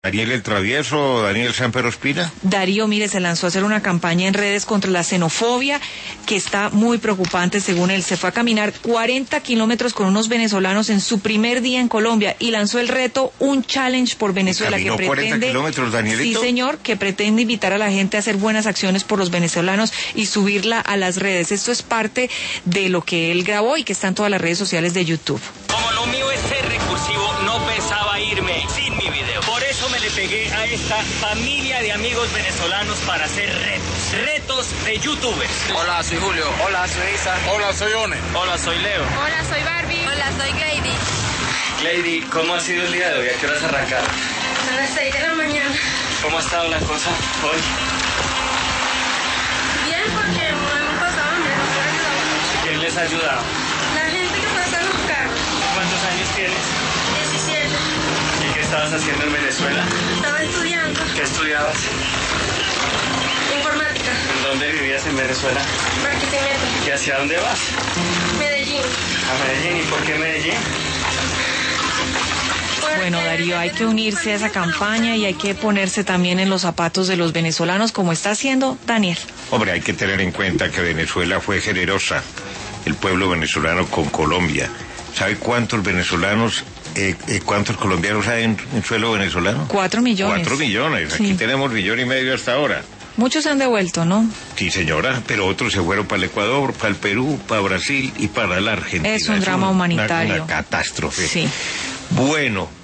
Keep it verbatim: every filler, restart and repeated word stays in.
Daniel el Travieso, Daniel Samper Ospina. Darío, mire, se lanzó a hacer una campaña en redes contra la xenofobia, que está muy preocupante según él. Se fue a caminar cuarenta kilómetros con unos venezolanos en su primer día en Colombia y lanzó el reto Un Challenge por Venezuela, que pretende... cuarenta kilómetros, Danielito? Sí, señor, que pretende invitar a la gente a hacer buenas acciones por los venezolanos y subirla a las redes. Esto es parte de lo que él grabó y que está en todas las redes sociales de YouTube. Como lo mío es ser recursivo, no pensaba irme sin mi video. Por eso me le pegué a esta familia de amigos venezolanos para hacer retos. Retos de youtubers. Hola, soy Julio. Hola, soy Isa. Hola, soy One. Hola, soy Leo. Hola, soy Barbie. Hola, soy Glady. Glady, ¿cómo ha sido el día de hoy? ¿A qué horas arrancaron? A las seis de la mañana. ¿Cómo ha estado la cosa hoy? Bien, porque no hemos pasado hambre, nos ha ayudado mucho. ¿Quién les ha ayudado? La gente que pasa en los carros. ¿Cuántos años tienes? diecisiete. ¿Y qué estabas haciendo en Venezuela? Estaba estudiando ¿Qué estudiabas? informática. ¿En dónde vivías en Venezuela? Barquisimeto. ¿Y hacia dónde vas? Medellín. A Medellín. ¿Y por qué Medellín? Bueno, Darío, hay que unirse a esa campaña y hay que ponerse también en los zapatos de los venezolanos, como está haciendo Daniel. Hombre, hay que tener en cuenta que Venezuela fue generosa, el pueblo venezolano con Colombia. ¿Sabe cuántos venezolanos, eh, eh, cuántos colombianos hay en, en suelo venezolano? Cuatro millones. Cuatro millones. Sí. Aquí tenemos millón y medio hasta ahora. Muchos se han devuelto, ¿no? Sí, señora, pero otros se fueron para el Ecuador, para el Perú, para Brasil y para la Argentina. Es un drama una, humanitario. Una catástrofe. Sí. Bueno,